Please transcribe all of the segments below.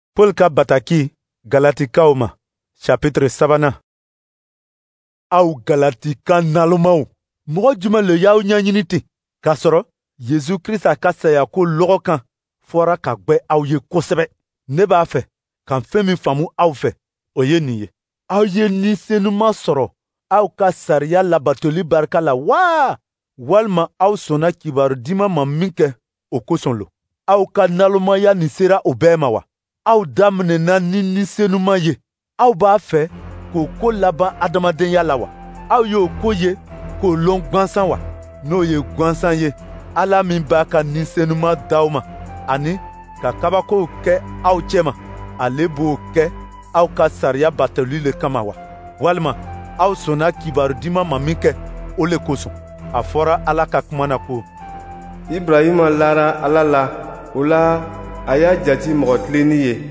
Paul ka bataki Galatikaw ma chapitre 3. Aw Galatika nalomaw, mɔgɔ juman le y'aw ɲaɲini ten k'a sɔrɔ Yesu Krista ka saya ko lɔgɔ kan fɔra ka gwɛ aw ye kosɛbɛ. Ne b'a fɛ ka fɛn min faamu aw fɛ, o ye nin ye: aw ye ni senuman sɔrɔ aw ka sariya labatoli barika la waa, walima aw sɔnna kibaru diman ma min kɛ o kosɔn lo. Aw ka nalomaya nin sera o bɛɛ ma wa? Aw daminɛna ni senuman ye, aw b'a fɛ k'o ko laban adamadenya la wa? Aw y'o ko ye k'o lɔn gwansan wa? N'o ye gwansan ye, Ala min b'a ka ni senuman d'aw ma ani ka kabakow kɛ aw cɛma, ale b'o kɛ aw ka sariya batoli le kama wa? Walima aw sɔnna kibaru diman ma min kɛ o le kosɔn? A fɔra Ala ka kuma na ko: Ibrahima lara Ala la, o la a y'a jati mɔgɔ tilennin ye.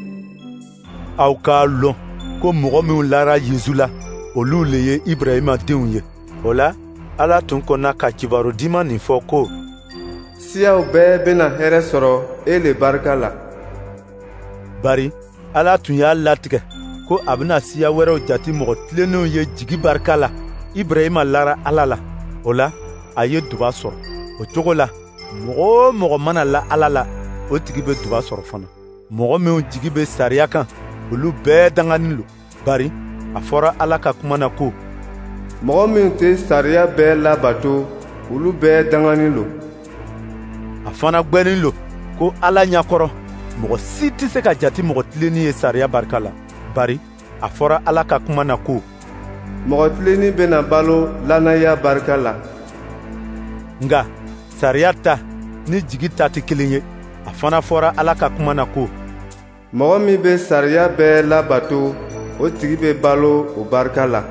Aw k'a lɔn ko mɔgɔ minw lara Yezu la, olu le ye Ibrahima denw ye. O la Ala tun kɔnna ka kibaru diman nin fɔ ko: siyaw bɛɛ bena hɛrɛ sɔrɔ e le barika la. Bari Ala tun y'a latigɛ ko a bena siya wɛrɛw jati mɔgɔ tilennenw ye jigi barika la. Ibrahima lara Ala la, o la a ye duba sɔrɔ. O cogo la, mɔgɔ o mɔgɔ mana la Ala la, o tigi be duba sɔrɔ fana. Mɔgɔ minw jigi be sariya kan, olu bɛɛ danganin lo. Bari a fɔra Ala ka kuma na ko: mɔgɔ minw tɛ sariya bɛɛ labato, olu bɛɛ danganin lo. A fana gwɛnin lo ko Ala ɲakɔrɔ mɔgɔ si tɛ se ka jati mɔgɔ tilennin ye sariya barika la. Bari a fɔra Ala ka kuma na ko: mɔgɔ tilennin bena balo lannaya barika la. Nga sariya ta ni jigi ta tɛ kelen ye. A fana fɔra Ala ka kuma na ko: mɔgɔ min be sariya bɛɛ labato, o tigi be balo o barika la.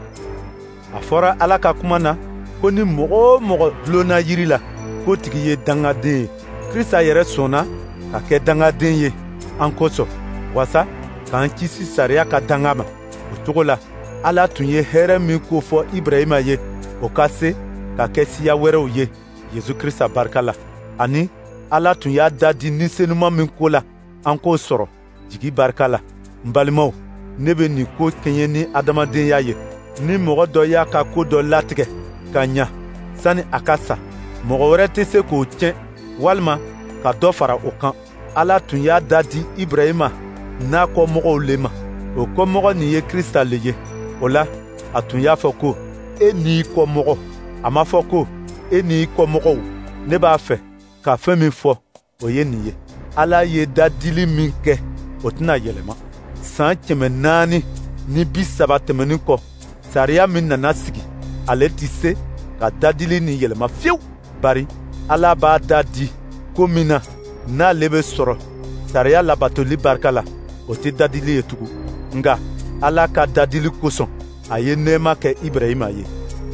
A fɔra Ala ka kuma na ko ni mɔgɔ o mɔgɔ dulonna yiri la, k'o tigi ye dangaden ye. Krista yɛrɛ sɔnna ka kɛ dangaden ye an kosɔn, wasa k'an kisi sariya ka danga ma. O cogo la, Ala tun ye hɛrɛ min ko fɔ Ibrahima ye, o ka se ka kɛ siya wɛrɛw ye Yezu Krista barika la. Ani Ala tun y'a dadi ni senuman min ko la an k'o sɔrɔ jigi barika la. N balimaw, ne be nin ko kɛɲɛ ni adamadenya ye. Ni mɔgɔ dɔ y'a ka ko dɔ latigɛ ka ɲa sani a ka sa, mɔgɔ wɛrɛ tɛ se k'o tiɲɛ walima ka dɔ fara o kan. Ala tun y'a da di Ibrahima n'a kɔmɔgɔw le ma. O kɔmɔgɔ nin ye Krista le ye. O la a tun y'a fɔ ko e n'i kɔmɔgɔ, a ma fɔ ko e n'i kɔmɔgɔw. Ne b'a fɛ ka fɛn min fɔ, o ye nin ye: Ala ye dadili min kɛ, o tɛna yɛlɛma. San 400 ni 30 tɛmɛnin kɔ, sariya min nana sigi, ale tɛ se ka dadili nin yɛlɛma fiyewu. Bari Ala b'a da di ko min na n'ale be sɔrɔ sariya labatoli barika la, o tɛ dadili ye tugun. Nga Ala ka dadili kosɔn, a ye nɛɛma kɛ Ibrahima ye.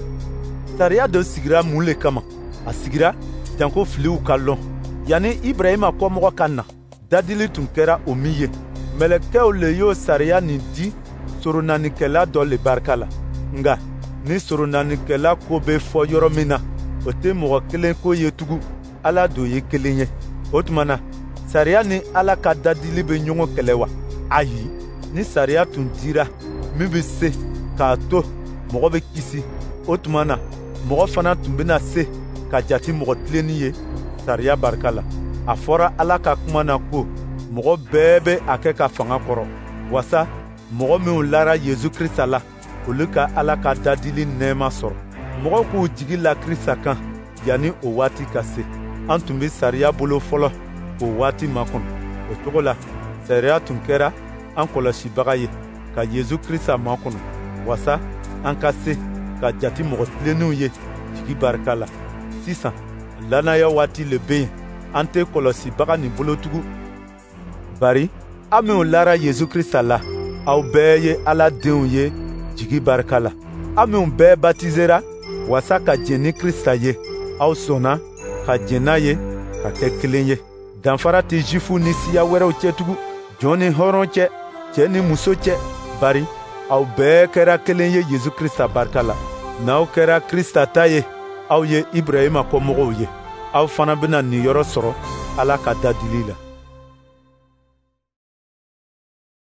Sariya dɔ sigira mun le kama? A sigira janko filiw ka lɔn. Yani Ibrahima kɔmɔgɔ ka na, dadili tun kɛra o min ye. Mɛlɛkɛw le y'o sariya nin di soronanikɛla dɔ le barika la. Nga ni soronanikɛla ko be fɔ yɔrɔ min na, o tɛ mɔgɔ kelen ko ye tugun, Ala do ye kelen ye. O tuma na, sariya ni Ala ka dadili be ɲɔgɔn kɛlɛ wa? Ayi, ni sariya tun dira min be se k'a to mɔgɔ be kisi, o tuma na mɔgɔ fana tun bena se ka jati mɔgɔ tilennin ye sariya barika la. A fɔra Ala ka kuma na ko mɔgɔ bɛɛ be a kɛ ka fanga kɔrɔ, wasa mɔgɔ minw lara Yezu Krista la, olu ka Ala ka dadili nɛɛma sɔrɔ. Mɔgɔw k'u jigi la Krista kan yani o waati ka se. An tun be sariya bolo fɔlɔ k'o waati makɔnɔ. O cogo la, sariya tun kɛra an kɔlɔsibaga ye ka Yezu Krista makɔnɔ, wasa an ka se ka jati mɔgɔ tilennenw ye jigi barika la. Sisan lannaya waati le be yen, an tɛ kɔlɔsibaga nin bolo tugun. Bari aw minw lara Yezu Krista la, aw bɛɛ ye Ala denw ye jigi barika la. Aw minw bɛɛ batizera wasa ka jɛn ni Krista ye, aw sɔnna ka jɛn n'a ye ka kɛ kelen ye. Danfara tɛ Jufu ni siya wɛrɛw cɛ tugun, jɔn ni hɔrɔn cɛ, cɛ ni muso cɛ. Bari aw bɛɛ kɛra kelen ye Yezu Krista barika la. N'aw kɛra Krista ta ye, aw ye Ibrahima kɔmɔgɔw ye. Aw fana bena ninyɔrɔ sɔrɔ Ala ka dadili la.